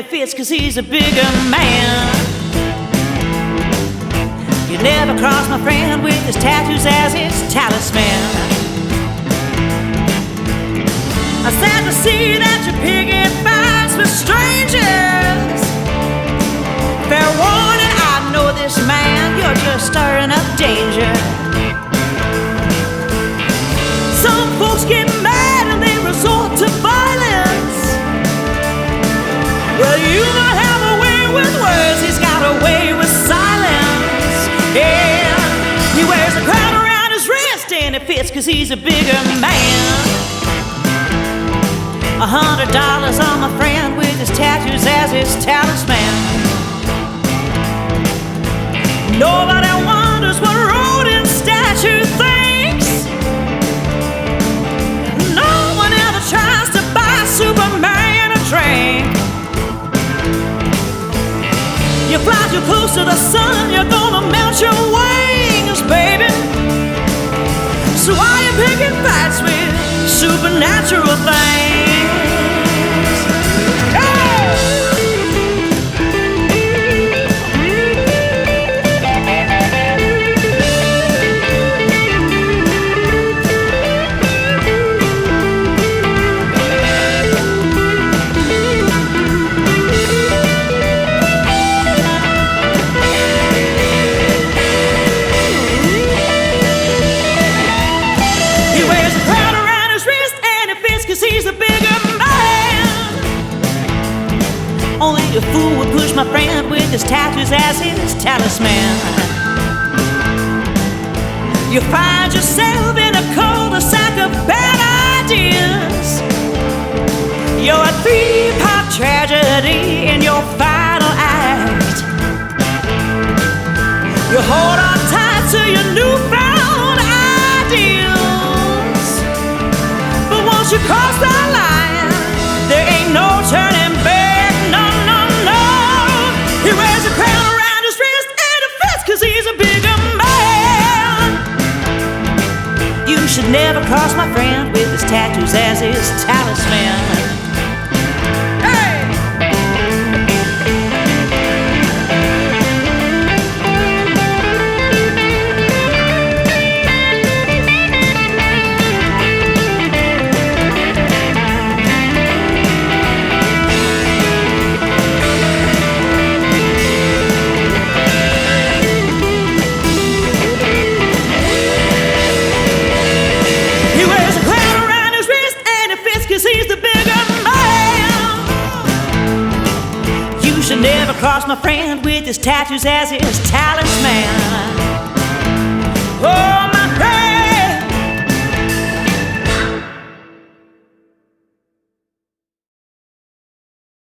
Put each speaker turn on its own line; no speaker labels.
fits 'cause he's a bigger man. You never cross my friend with his tattoos as his talisman. I sad to see that you're picking fights with strangers. Fair warning, I know this man, you're just stirring up danger. Some folks get mad and they resort to violence. Well, you might have a way with words, he's got a way with silence. Yeah, he wears a crown around his wrist and it fits 'cause he's a bigger man. $100 on my friend with his tattoos as his talisman. Nobody wonders what Rodin statue thinks. No one ever tries to buy Superman a drink. You fly too close to the sun, you're gonna melt your wings, baby. So why you picking fights with supernatural things? Only a fool would push my friend with his tattoos as his talisman. You find yourself in a cul-de-sac of bad ideas. You're a three-part tragedy in your final act. You hold on tight to your newfound ideals, but once you cross that line, there ain't no turning back. He wears a crown around his wrist and it fits 'cause he's a bigger man. You should never cross my friend with his tattoos as his talisman. Never cross my friend with his tattoos as his talisman. Oh,